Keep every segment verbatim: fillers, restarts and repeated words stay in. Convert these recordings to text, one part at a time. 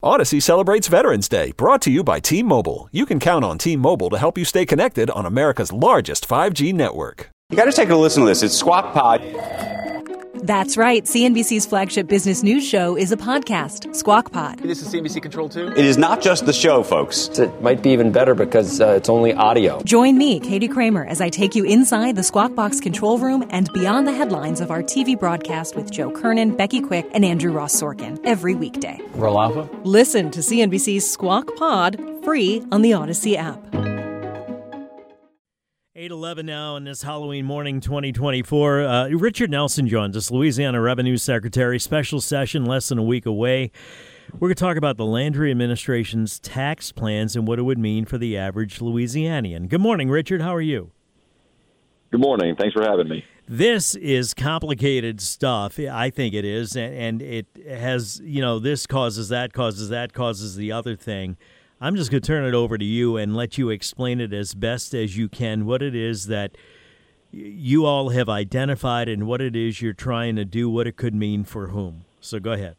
Odyssey celebrates Veterans Day, brought to you by T-Mobile. You can count on T-Mobile to help you stay connected on America's largest five G network. You got to take a listen to this. It's Squawk Pod. That's right. C N B C's flagship business news show is a podcast, Squawk Pod. This is C N B C Control two. It is not just the show, folks. It might be even better because uh, it's only audio. Join me, Katie Kramer, as I take you inside the Squawk Box control room and beyond the headlines of our T V broadcast with Joe Kernan, Becky Quick, and Andrew Ross Sorkin every weekday. Roll Alpha. Listen to C N B C's Squawk Pod free on the Odyssey app. eight eleven now on this Halloween morning, twenty twenty-four. Uh, Richard Nelson joins us, Louisiana Revenue Secretary. Special session less than a week away. We're going to talk about the Landry administration's tax plans and what it would mean for the average Louisianian. Good morning, Richard. How are you? Good morning. Thanks for having me. This is complicated stuff. I think it is. And, and it has, you know, this causes that, causes that, causes the other thing. I'm just going to turn it over to you and let you explain it as best as you can, what it is that you all have identified and what it is you're trying to do, what it could mean for whom. So go ahead.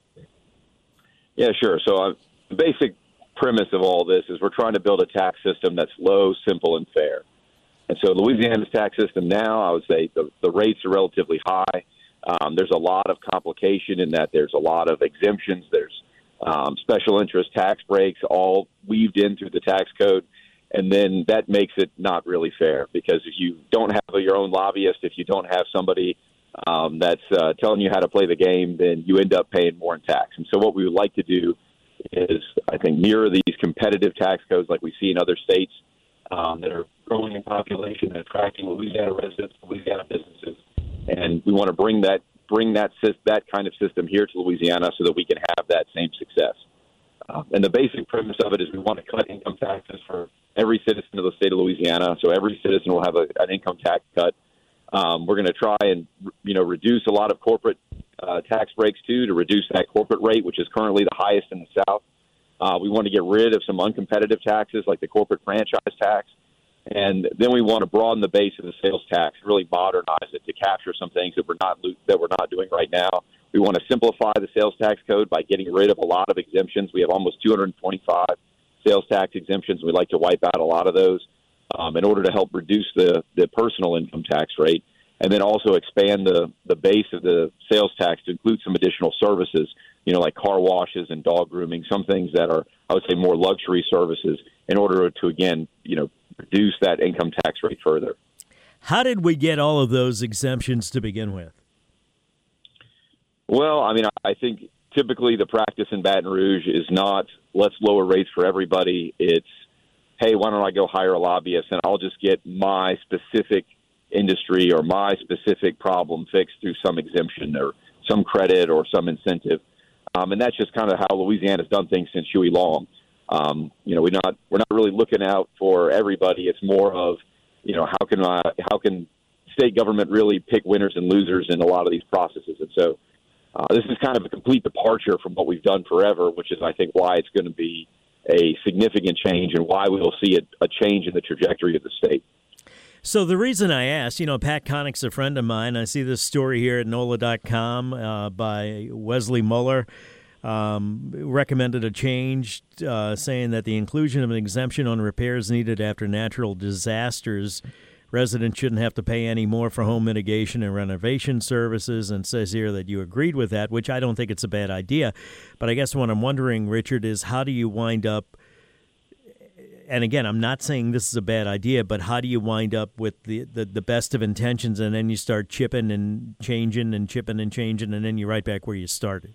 Yeah, sure. So uh, the basic premise of all this is we're trying to build a tax system that's low, simple, and fair. And so Louisiana's tax system now, I would say the, the rates are relatively high. Um, there's a lot of complication in that there's a lot of exemptions. There's Um, special interest tax breaks all weaved in through the tax code, and then that makes it not really fair because if you don't have your own lobbyist, if you don't have somebody um, that's uh, telling you how to play the game, then you end up paying more in tax. And so what we would like to do is, I think, mirror these competitive tax codes like we see in other states um, that are growing in population and attracting Louisiana residents, Louisiana businesses, and we want to bring that bring that that kind of system here to Louisiana so that we can have that same success. Uh, and the basic premise of it is we want to cut income taxes for every citizen of the state of Louisiana. So every citizen will have a, an income tax cut. Um, we're going to try and, you know, reduce a lot of corporate uh, tax breaks, too, to reduce that corporate rate, which is currently the highest in the South. Uh, we want to get rid of some uncompetitive taxes like the corporate franchise tax. And then we want to broaden the base of the sales tax, really modernize it to capture some things that we're not that we're not doing right now. We want to simplify the sales tax code by getting rid of a lot of exemptions. We have almost two hundred twenty-five sales tax exemptions. We'd like to wipe out a lot of those um, in order to help reduce the, the personal income tax rate, and then also expand the, the base of the sales tax to include some additional services, you know, like car washes and dog grooming, some things that are, I would say, more luxury services in order to, again, you know, reduce that income tax rate further. How did we get all of those exemptions to begin with? Well, I mean, I think typically the practice in Baton Rouge is not let's lower rates for everybody. It's, hey, why don't I go hire a lobbyist and I'll just get my specific industry or my specific problem fixed through some exemption or some credit or some incentive. Um, and that's just kind of how Louisiana's done things since Huey Long. Um, you know, we're not we're not really looking out for everybody. It's more of, you know, how can I, how can state government really pick winners and losers in a lot of these processes? And so uh, this is kind of a complete departure from what we've done forever, which is, I think, why it's going to be a significant change and why we will see a, a change in the trajectory of the state. So the reason I asked, you know, Pat Connick's a friend of mine. I see this story here at N O L A dot com uh, by Wesley Muller. Um, recommended a change uh, saying that the inclusion of an exemption on repairs needed after natural disasters, residents shouldn't have to pay any more for home mitigation and renovation services, and says here that you agreed with that, which I don't think it's a bad idea. But I guess what I'm wondering, Richard, is how do you wind up, and again, I'm not saying this is a bad idea, but how do you wind up with the, the, the best of intentions and then you start chipping and changing and chipping and changing and then you're right back where you started?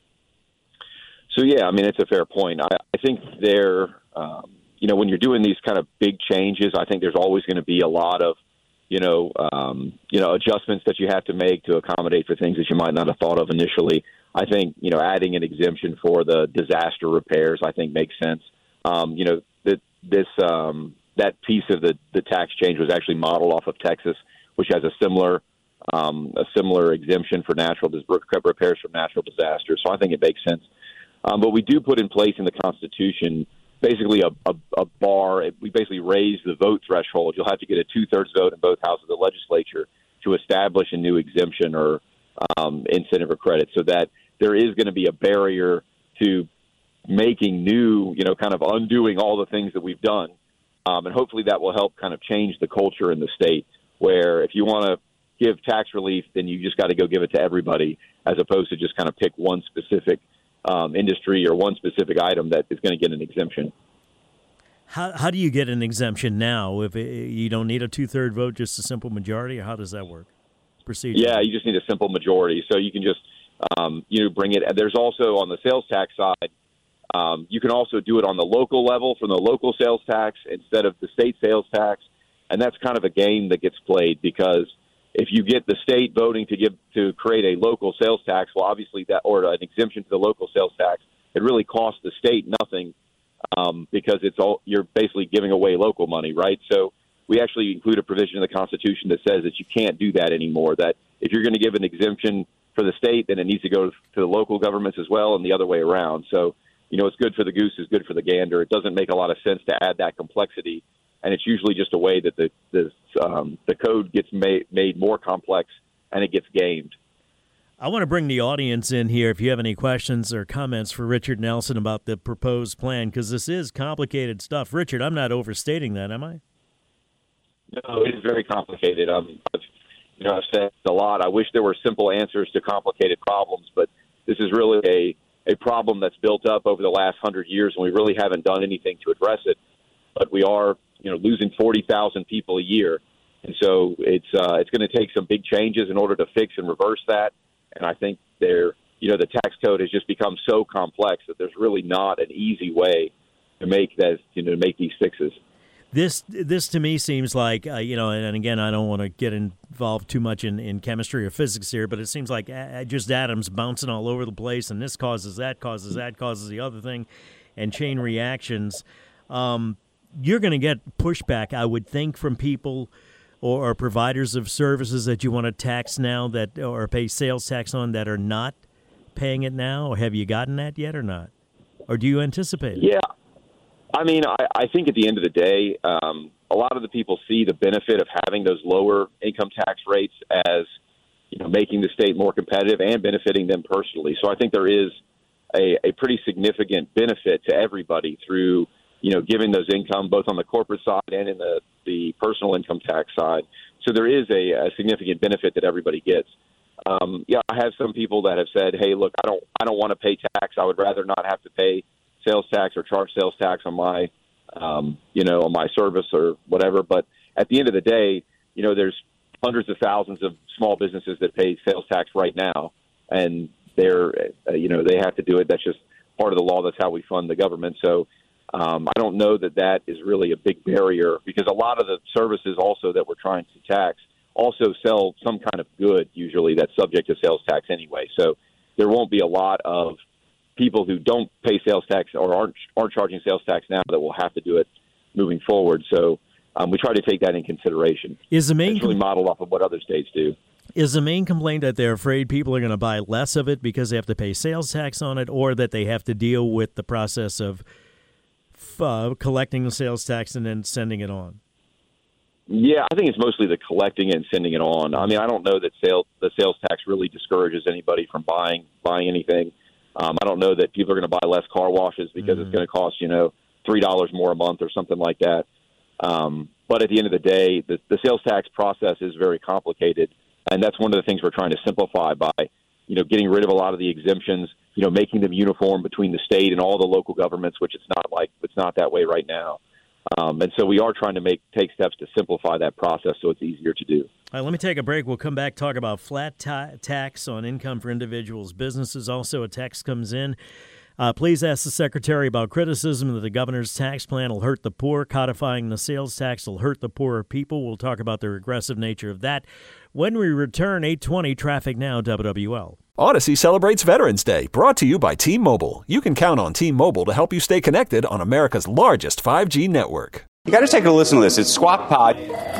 So, yeah, I mean, it's a fair point. I, I think there, um, you know, when you're doing these kind of big changes, I think there's always going to be a lot of, you know, um, you know, adjustments that you have to make to accommodate for things that you might not have thought of initially. I think, you know, adding an exemption for the disaster repairs, I think makes sense. Um, you know, that this um, that piece of the, the tax change was actually modeled off of Texas, which has a similar um, a similar exemption for natural repairs from natural disasters. So I think it makes sense. Um, but we do put in place in the Constitution basically a, a, a bar. We basically raise the vote threshold. You'll have to get a two-thirds vote in both houses of the legislature to establish a new exemption or um, incentive or credit, so that there is going to be a barrier to making new, you know, kind of undoing all the things that we've done. Um, and hopefully that will help kind of change the culture in the state, where if you want to give tax relief, then you just got to go give it to everybody, as opposed to just kind of pick one specific um, industry or one specific item that is going to get an exemption. How how do you get an exemption now? If it, you don't need a two-third vote, just a simple majority, or how does that work? Procedure? Yeah, you just need a simple majority. So you can just, um, you know, bring it. And there's also on the sales tax side, um, you can also do it on the local level from the local sales tax instead of the state sales tax. And that's kind of a game that gets played, because if you get the state voting to give to create a local sales tax, well, obviously that, or an exemption to the local sales tax, it really costs the state nothing, um, because it's all, you're basically giving away local money, right? So we actually include a provision in the Constitution that says that you can't do that anymore, that if you're going to give an exemption for the state, then it needs to go to the local governments as well, and the other way around. So, you know, it's good for the goose is good for the gander. It doesn't make a lot of sense to add that complexity, and it's usually just a way that the the, um, the code gets made, made more complex and it gets gamed. I want to bring the audience in here if you have any questions or comments for Richard Nelson about the proposed plan, because this is complicated stuff. Richard, I'm not overstating that, am I? No, it is very complicated. Um, I've, you know, I've said a lot. I wish there were simple answers to complicated problems, but this is really a, a problem that's built up over the last hundred years, and we really haven't done anything to address it. But we are, you know, losing forty thousand people a year, and so it's uh, it's going to take some big changes in order to fix and reverse that. And I think there, you know, the tax code has just become so complex that there's really not an easy way to make that, you know, to make these fixes. This this to me seems like, uh, you know, and, and again, I don't want to get involved too much in, in chemistry or physics here, but it seems like a, just atoms bouncing all over the place, and this causes that, causes that, causes the other thing, and chain reactions. Um, you're going to get pushback, I would think, from people or, or providers of services that you want to tax now that or pay sales tax on that are not paying it now. Or have you gotten that yet or not? Or do you anticipate it? Yeah. I mean, I, I think at the end of the day, um, a lot of the people see the benefit of having those lower income tax rates as, you know, making the state more competitive and benefiting them personally. So I think there is a, a pretty significant benefit to everybody through, you know, giving those income both on the corporate side and in the, the personal income tax side. So there is a, a significant benefit that everybody gets. Um, yeah, I have some people that have said, hey, look, I don't, I don't want to pay tax. I would rather not have to pay sales tax or charge sales tax on my, um, you know, on my service or whatever. But at the end of the day, you know, there's hundreds of thousands of small businesses that pay sales tax right now, and they're, uh, you know, they have to do it. That's just part of the law. That's how we fund the government. So um, I don't know that that is really a big barrier, because a lot of the services also that we're trying to tax also sell some kind of good, usually that's subject to sales tax anyway. So there won't be a lot of people who don't pay sales tax or aren't aren't charging sales tax now that will have to do it moving forward. So um, we try to take that in consideration. Is the main it's really modeled off of what other states do. Is the main complaint that they're afraid people are going to buy less of it because they have to pay sales tax on it, or that they have to deal with the process of uh, collecting the sales tax and then sending it on? Yeah, I think it's mostly the collecting and sending it on. I mean, I don't know that sales the sales tax really discourages anybody from buying buying anything. Um, I don't know that people are going to buy less car washes because mm-hmm. it's going to cost, you know, three dollars more a month or something like that. Um, but at the end of the day, the, the sales tax process is very complicated, and that's one of the things we're trying to simplify by, you know, getting rid of a lot of the exemptions, you know, making them uniform between the state and all the local governments, which it's not like it's not that way right now. Um, and so we are trying to make take steps to simplify that process so it's easier to do. All right, let me take a break. We'll come back, talk about flat ta- tax on income for individuals, businesses. Also, a text comes in. Uh, please ask the Secretary about criticism that the governor's tax plan will hurt the poor. Codifying the sales tax will hurt the poorer people. We'll talk about the regressive nature of that when we return. Eight twenty Traffic Now, W W L. Odyssey celebrates Veterans Day, brought to you by T-Mobile. You can count on T-Mobile to help you stay connected on America's largest five G network. You got to take a listen to this. It's Squawk Pod.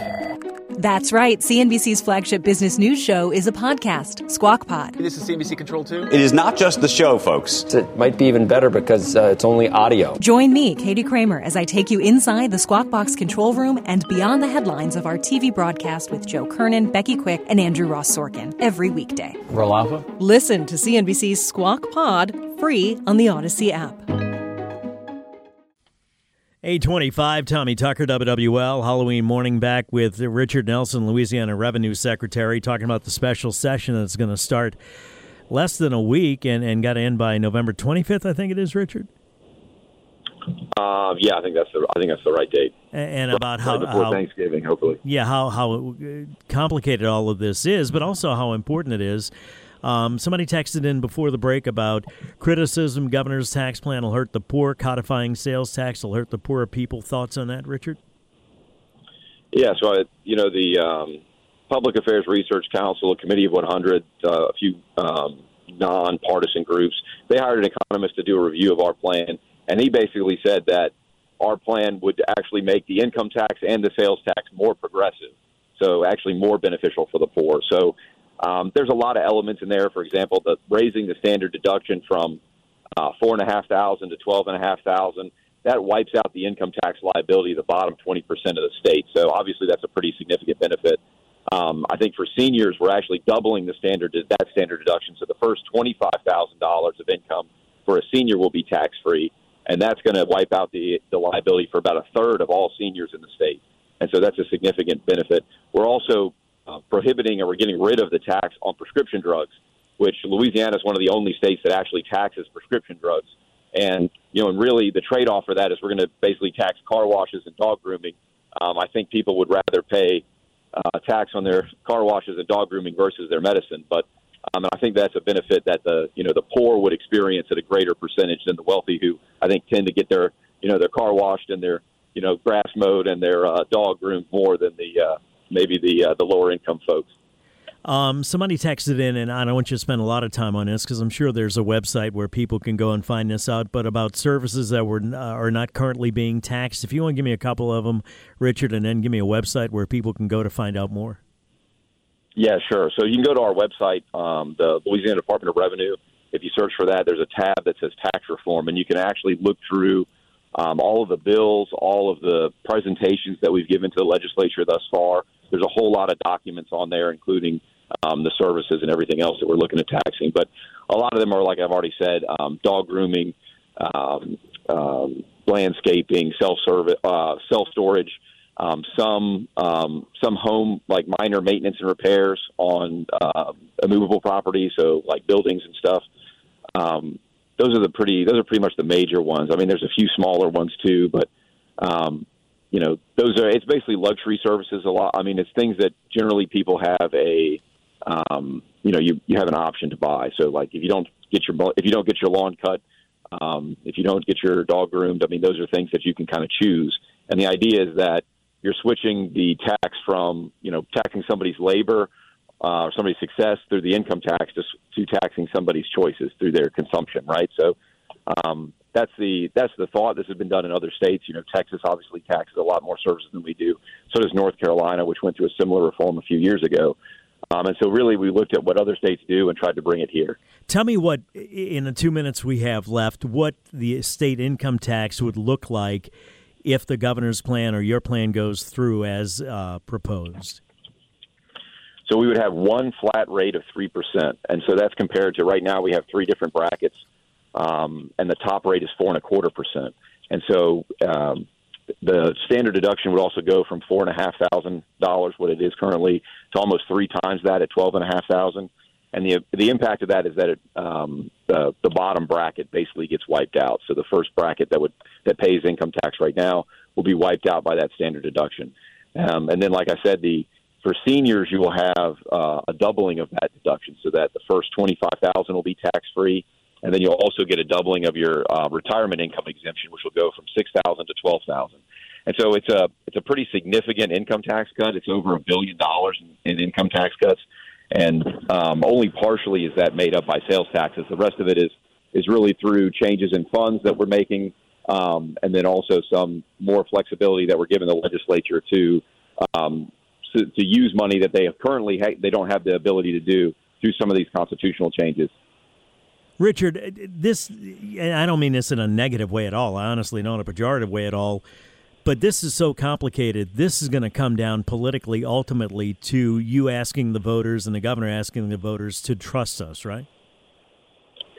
That's right. C N B C's flagship business news show is a podcast, Squawk Pod. This is C N B C Control two. It is not just the show, folks. It might be even better because uh, it's only audio. Join me, Katie Kramer, as I take you inside the Squawk Box control room and beyond the headlines of our T V broadcast with Joe Kernan, Becky Quick, and Andrew Ross Sorkin every weekday. Roll Alpha. Listen to C N B C's Squawk Pod free on the Odyssey app. eight twenty-five, Tommy Tucker, W W L, Halloween morning, back with Richard Nelson, Louisiana Revenue Secretary, talking about the special session that's going to start less than a week and, and got to end by November twenty-fifth, I think it is, Richard? Uh, yeah, I think that's the I think that's the right date. And, and about how, right before how Thanksgiving, hopefully. Yeah, how how complicated all of this is, but also how important it is. Um, somebody texted in before the break about criticism. Governor's tax plan will hurt the poor. Codifying sales tax will hurt the poorer people. Thoughts on that, Richard? Yeah, so I, you know the um, Public Affairs Research Council, a committee of one hundred, uh, a few um, nonpartisan groups. They hired an economist to do a review of our plan. And he basically said that our plan would actually make the income tax and the sales tax more progressive, so actually more beneficial for the poor. So um, there's a lot of elements in there. For example, the raising the standard deduction from uh, four and a half thousand to twelve and a half thousand. That wipes out the income tax liability of the bottom twenty percent of the state. So obviously that's a pretty significant benefit. Um, I think for seniors, we're actually doubling the standard that standard deduction. So the first twenty-five thousand dollars of income for a senior will be tax free. And that's going to wipe out the, the liability for about a third of all seniors in the state. And so that's a significant benefit. We're also uh, prohibiting or we're getting rid of the tax on prescription drugs, which Louisiana is one of the only states that actually taxes prescription drugs. And, you know, and really the trade-off for that is we're going to basically tax car washes and dog grooming. Um, I think people would rather pay uh, tax on their car washes and dog grooming versus their medicine. But Um, and I think that's a benefit that the you know the poor would experience at a greater percentage than the wealthy, who I think tend to get their you know their car washed and their you know grass mowed and their uh, dog groomed more than the uh, maybe the uh, the lower income folks. Um, somebody texted in, and I don't want you to spend a lot of time on this because I'm sure there's a website where people can go and find this out. But about services that were uh, are not currently being taxed. If you want to give me a couple of them, Richard, and then give me a website where people can go to find out more. Yeah, sure. So you can go to our website, um, the Louisiana Department of Revenue. If you search for that, there's a tab that says tax reform, and you can actually look through um, all of the bills, all of the presentations that we've given to the legislature thus far. There's a whole lot of documents on there, including um, the services and everything else that we're looking at taxing. But a lot of them are, like I've already said, um, dog grooming, um, um, landscaping, self-service, uh, self-storage. Um, some um, some home like minor maintenance and repairs on uh, immovable property, so like buildings and stuff. Um, those are the pretty those are pretty much the major ones. I mean, there's a few smaller ones too, but um, you know, those are it's basically luxury services a lot. I mean, it's things that generally people have a um, you know you, you have an option to buy. So like if you don't get your if you don't get your lawn cut, um, if you don't get your dog groomed, I mean, those are things that you can kind of choose. And the idea is that you're switching the tax from, you know, taxing somebody's labor uh, or somebody's success through the income tax to, to taxing somebody's choices through their consumption, right? So um, that's the that's the thought. This has been done in other states. You know, Texas obviously taxes a lot more services than we do. So does North Carolina, which went through a similar reform a few years ago. Um, and so really we looked at what other states do and tried to bring it here. Tell me what, in the two minutes we have left, what the state income tax would look like if the governor's plan or your plan goes through as uh, proposed. So we would have one flat rate of three percent. And so that's compared to right now we have three different brackets, um, and the top rate is four and a quarter percent. And so um, the standard deduction would also go from four and a half thousand dollars, what it is currently, to almost three times that at twelve and a half thousand. And the the impact of that is that it, um, the the bottom bracket basically gets wiped out. So the first bracket that would that pays income tax right now will be wiped out by that standard deduction. Um, and then, like I said, the for seniors you will have uh, a doubling of that deduction, so that the first twenty-five thousand dollars will be tax free, and then you'll also get a doubling of your uh, retirement income exemption, which will go from six thousand dollars to twelve thousand dollars. And so it's a it's a pretty significant income tax cut. It's over a billion dollars in, in income tax cuts. And um, only partially is that made up by sales taxes. The rest of it is is really through changes in funds that we're making, um, and then also some more flexibility that we're giving the legislature to um, to, to use money that they have currently ha- they don't have the ability to do through some of these constitutional changes. Richard, this I don't mean this in a negative way at all. I honestly don't in a pejorative way at all. But this is so complicated. This is going to come down politically, ultimately, to you asking the voters and the governor asking the voters to trust us, right?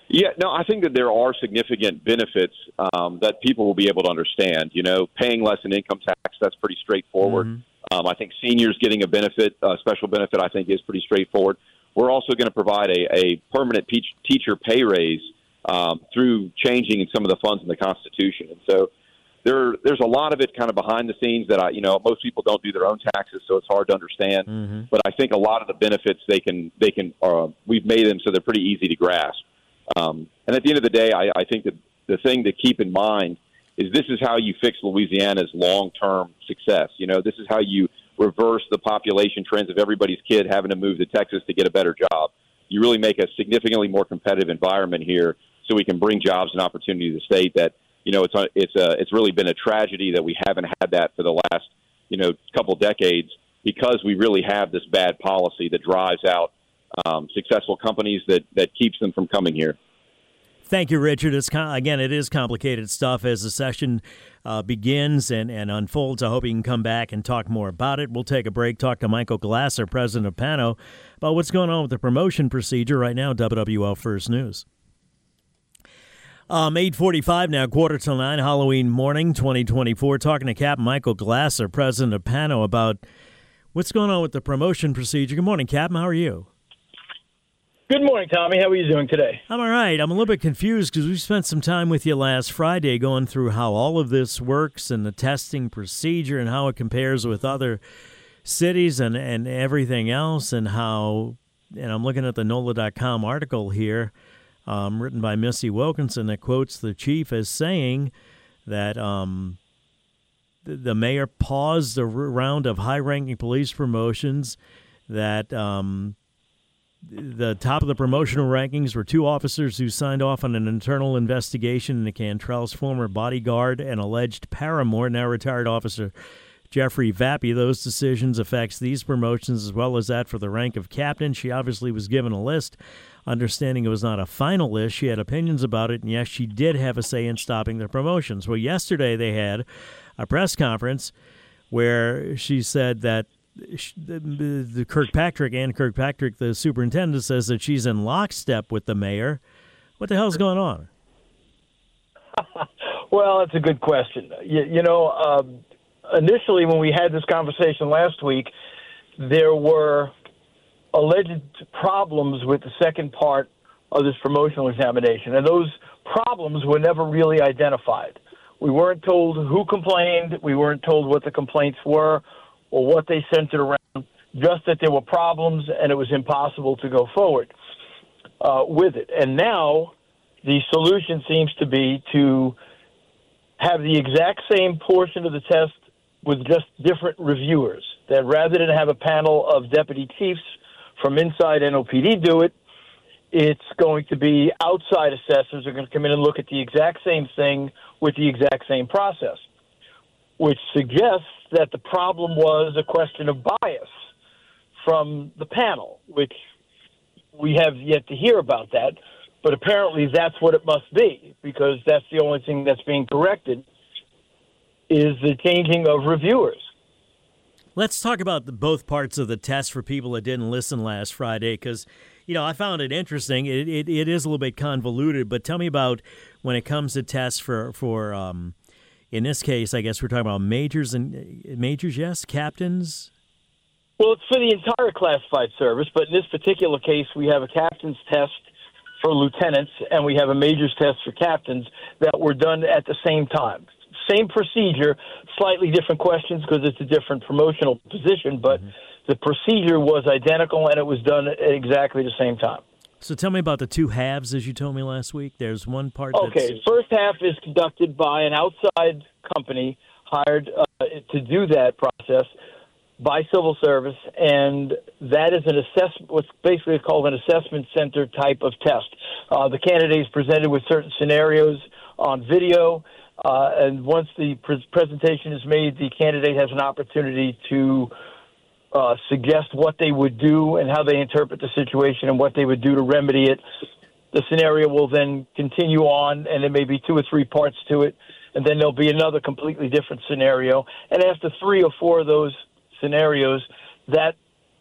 Yeah, no, I think that there are significant benefits um, that people will be able to understand. You know, paying less in income tax, that's pretty straightforward. Mm-hmm. Um, I think seniors getting a benefit, a special benefit, I think is pretty straightforward. We're also going to provide a, a permanent pe- teacher pay raise um, through changing some of the funds in the Constitution. And so there, there's a lot of it kind of behind the scenes that, I, you know, most people don't do their own taxes, so it's hard to understand. Mm-hmm. But I think a lot of the benefits they can, they can, uh, we've made them so they're pretty easy to grasp. Um, and at the end of the day, I, I think that the thing to keep in mind is this is how you fix Louisiana's long-term success. You know, this is how you reverse the population trends of everybody's kid having to move to Texas to get a better job. You really make a significantly more competitive environment here so we can bring jobs and opportunity to the state that, you know, it's a, it's a, it's really been a tragedy that we haven't had that for the last, you know, couple decades because we really have this bad policy that drives out Um, successful companies that, that keeps them from coming here. Thank you, Richard. It's again, it is complicated stuff as the session uh, begins and, and unfolds. I hope you can come back and talk more about it. We'll take a break, talk to Michael Glasser, president of Pano, about what's going on with the promotion procedure right now. W W L First News. Um, eight forty-five now, quarter till nine, Halloween morning, twenty twenty-four. Talking to Captain Michael Glasser, president of Pano, about what's going on with the promotion procedure. Good morning, Captain. How are you? Good morning, Tommy. How are you doing today? I'm all right. I'm a little bit confused because we spent some time with you last Friday going through how all of this works and the testing procedure and how it compares with other cities and, and everything else and how, and I'm looking at the N O L A dot com article here um, written by Missy Wilkinson that quotes the chief as saying that um, the, the mayor paused a round of high-ranking police promotions that um, the top of the promotional rankings were two officers who signed off on an internal investigation into Cantrell's former bodyguard and alleged paramour, now retired officer Jeffrey Vappy. Those decisions affects these promotions as well as that for the rank of captain. She obviously was given a list, understanding it was not a final list. She had opinions about it, and yes, she did have a say in stopping the promotions. Well, yesterday they had a press conference where she said that The, the Kirkpatrick, Ann Kirkpatrick, the superintendent, says that she's in lockstep with the mayor. What the hell's going on? Well, that's a good question. You, you know, um, initially when we had this conversation last week, there were alleged problems with the second part of this promotional examination, and those problems were never really identified. We weren't told who complained. We weren't told what the complaints were or what they centered around, just that there were problems and it was impossible to go forward uh, with it. And now the solution seems to be to have the exact same portion of the test with just different reviewers, that rather than have a panel of deputy chiefs from inside N O P D do it, it's going to be outside assessors who are going to come in and look at the exact same thing with the exact same process, which suggests that the problem was a question of bias from the panel, which we have yet to hear about that. But apparently that's what it must be, because that's the only thing that's being corrected is the changing of reviewers. Let's talk about the, both parts of the test for people that didn't listen last Friday, because, you know, I found it interesting. It, it, it is a little bit convoluted, but tell me about when it comes to tests for, for um, in this case, I guess we're talking about majors and majors, yes, captains? Well, it's for the entire classified service, but in this particular case, we have a captain's test for lieutenants and we have a major's test for captains that were done at the same time. Same procedure, slightly different questions because it's a different promotional position, but mm-hmm. the procedure was identical and it was done at exactly the same time. So tell me about the two halves, as you told me last week. There's one part that's... Okay, first half is conducted by an outside company hired uh, to do that process by civil service, and that is an assessment, what's basically called an assessment center type of test. Uh, the candidate is presented with certain scenarios on video, uh, and once the pre- presentation is made, the candidate has an opportunity to Uh, suggest what they would do and how they interpret the situation and what they would do to remedy it. The scenario will then continue on, and there may be two or three parts to it, and then there'll be another completely different scenario. And after three or four of those scenarios, that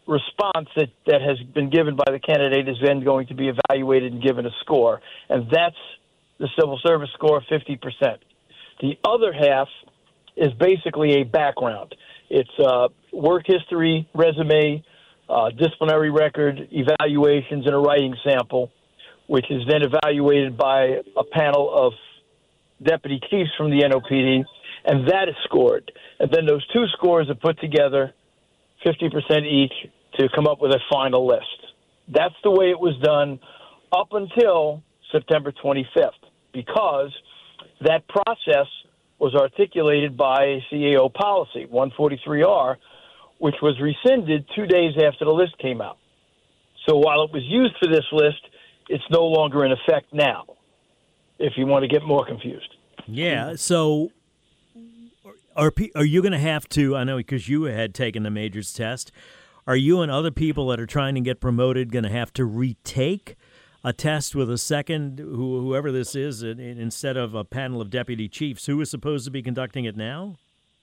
response that, that has been given by the candidate is then going to be evaluated and given a score, and that's the civil service score, fifty percent. The other half is basically a background. It's uh, work history, resume, uh, disciplinary record, evaluations, and a writing sample, which is then evaluated by a panel of deputy chiefs from the N O P D, and that is scored. And then those two scores are put together, fifty percent each, to come up with a final list. That's the way it was done up until September twenty-fifth, because that process was articulated by a C A O policy, one forty-three R, which was rescinded two days after the list came out. So while it was used for this list, it's no longer in effect now, if you want to get more confused. Yeah, so are, are you going to have to, I know because you had taken the majors test, are you and other people that are trying to get promoted going to have to retake a test with a second, who, whoever this is, instead of a panel of deputy chiefs? Who is supposed to be conducting it now?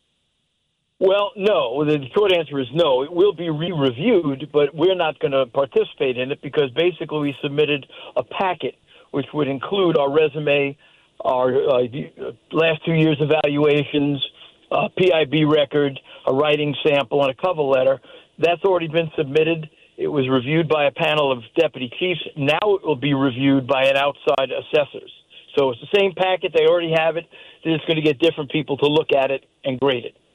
Well, no. The short answer is no. It will be re-reviewed, but we're not going to participate in it because basically we submitted a packet which would include our resume, our uh, last two years' evaluations, a P I B record, a writing sample, and a cover letter. That's already been submitted. It was reviewed by a panel of deputy chiefs. Now it will be reviewed by an outside assessors. So it's the same packet. They already have it. They're just going to get different people to look at it and grade it.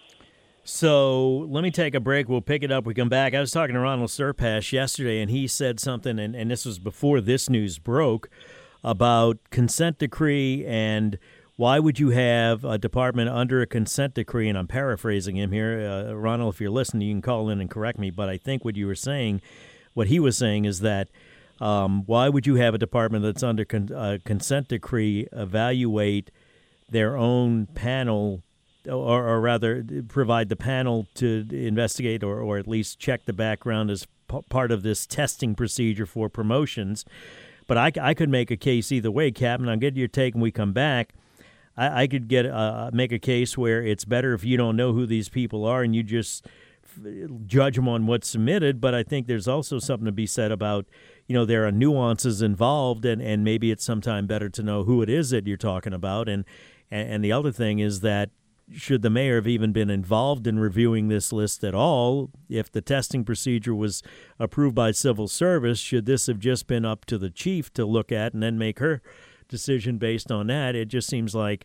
So let me take a break. We'll pick it up. We come back. I was talking to Ronald Serpash yesterday, and he said something, and, and this was before this news broke, about consent decree and why would you have a department under a consent decree? And I'm paraphrasing him here. Uh, Ronald, if you're listening, you can call in and correct me. But I think what you were saying, what he was saying is that um, why would you have a department that's under con- uh, consent decree evaluate their own panel, or, or rather provide the panel to investigate or, or at least check the background as p- part of this testing procedure for promotions? But I, I could make a case either way, Captain. I'll get your take when we come back. I, I could get uh, make a case where it's better if you don't know who these people are and you just f- judge them on what's submitted. But I think there's also something to be said about, you know, there are nuances involved, and, and maybe it's sometime better to know who it is that you're talking about. And, and, and the other thing is that should the mayor have even been involved in reviewing this list at all? If the testing procedure was approved by civil service, should this have just been up to the chief to look at and then make her decision based on that? It just seems like,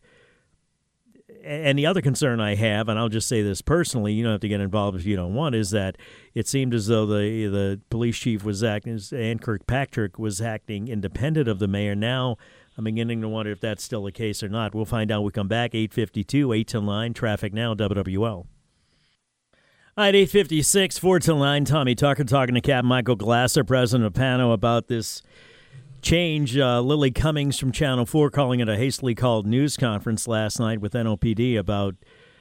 and the other concern I have, and I'll just say this personally, you don't have to get involved if you don't want, is that it seemed as though the the police chief was acting, Ann Kirkpatrick was acting independent of the mayor. Now I'm beginning to wonder if that's still the case or not. We'll find out when we come back. eight fifty-two, eight till nine, Traffic Now, W W L. All right, eight fifty-six, four till nine, Tommy Tucker talking to Captain Michael Glasser, president of P A N O, about this change. Uh, Lily Cummings from Channel four calling it a hastily called news conference last night with N O P D about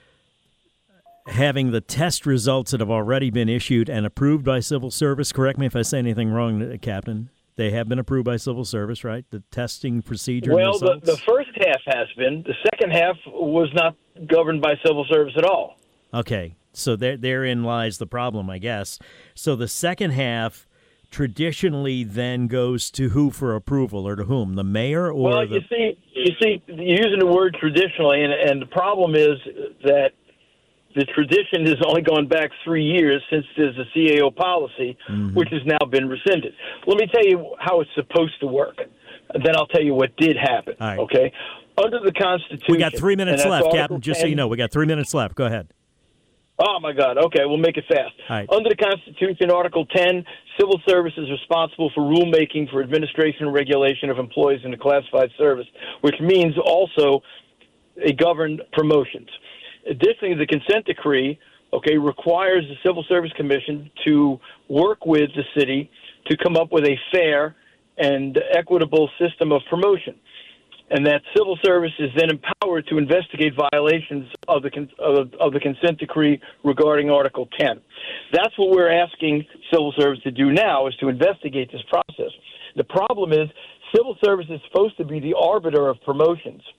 having the test results that have already been issued and approved by civil service. Correct me if I say anything wrong, Captain. They have been approved by civil service, right? The testing procedure. Well, the, results? the first half has been. The second half was not governed by civil service at all. Okay, so there, therein lies the problem, I guess. So the second half traditionally then goes to who for approval, or to whom? The mayor or well, the... you see, you see, you're using the word traditionally, and, and the problem is that the tradition has only gone back three years since there's a C A O policy, mm-hmm. which has now been rescinded. Let me tell you how it's supposed to work. Then I'll tell you what did happen. All right. Okay? Under the Constitution... We got three minutes left, Article Captain, just ten, so you know. We got three minutes left. Go ahead. Oh, my God. Okay, we'll make it fast. Right. Under the Constitution, Article ten, civil service is responsible for rulemaking for administration and regulation of employees in the classified service, which means also a governed promotions. Additionally, the consent decree, okay, requires the Civil Service Commission to work with the city to come up with a fair and equitable system of promotion. And that civil service is then empowered to investigate violations of the of, of the consent decree regarding Article ten. That's what we're asking civil service to do now, is to investigate this process. The problem is civil service is supposed to be the arbiter of promotions.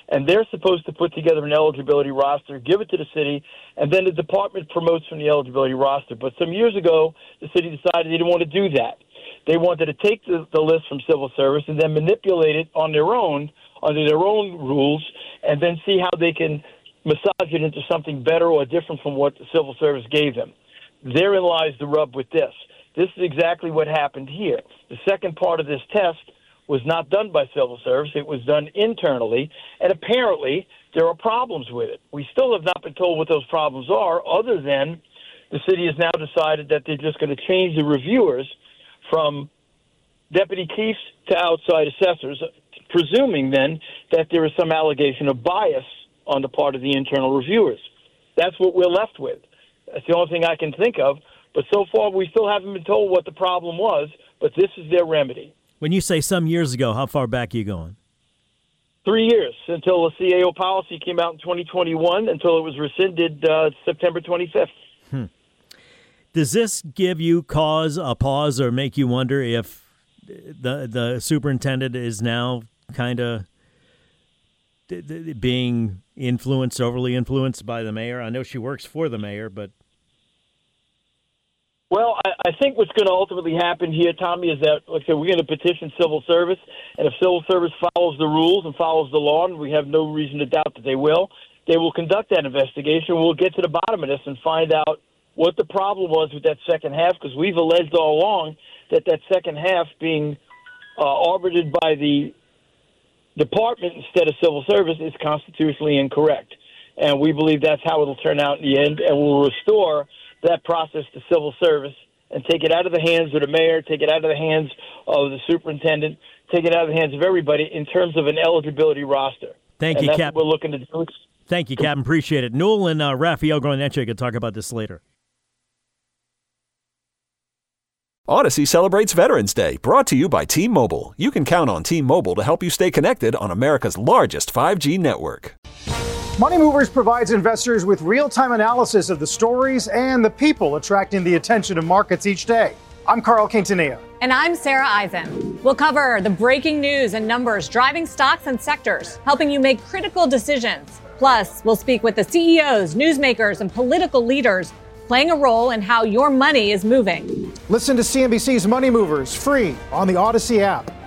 and they're supposed to put together an eligibility roster, give it to the city, and then the department promotes from the eligibility roster. But some years ago, the city decided they didn't want to do that. They wanted to take the, the list from civil service and then manipulate it on their own, under their own rules, and then see how they can massage it into something better or different from what the civil service gave them. Therein lies the rub with this. This is exactly what happened here. The second part of this test was not done by civil service. It was done internally, and apparently there are problems with it. We still have not been told what those problems are, other than the city has now decided that they're just going to change the reviewers from deputy chiefs to outside assessors, presuming then that there is some allegation of bias on the part of the internal reviewers. That's what we're left with. That's the only thing I can think of. But so far, we still haven't been told what the problem was, but this is their remedy. When you say some years ago, how far back are you going? Three years, until the C A O policy came out in twenty twenty-one, until it was rescinded uh, September twenty-fifth. Hmm. Does this give you cause, a pause, or make you wonder if the the superintendent is now kind of being influenced, overly influenced by the mayor? I know she works for the mayor, but... Well, I, I think what's going to ultimately happen here, Tommy, is that, like I said, we're going to petition civil service, and if civil service follows the rules and follows the law, and we have no reason to doubt that they will, they will conduct that investigation. We'll get to the bottom of this and find out what the problem was with that second half, because we've alleged all along that that second half being uh, arbitered by the department instead of civil service is constitutionally incorrect. And we believe that's how it'll turn out in the end, and we'll restore that process to civil service and take it out of the hands of the mayor, take it out of the hands of the superintendent, take it out of the hands of everybody in terms of an eligibility roster. Thank and you, that's Cap. what we're looking to do. Thank you, Captain. Appreciate it. Newell and uh, Raphael Groneche can talk about this later. Odyssey celebrates Veterans Day, brought to you by T-Mobile. You can count on T-Mobile to help you stay connected on America's largest five G network. Money Movers provides investors with real-time analysis of the stories and the people attracting the attention of markets each day. I'm Carl Quintanilla. And I'm Sarah Eisen. We'll cover the breaking news and numbers driving stocks and sectors, helping you make critical decisions. Plus, we'll speak with the C E Os, newsmakers, and political leaders playing a role in how your money is moving. Listen to C N B C's Money Movers free on the Odyssey app.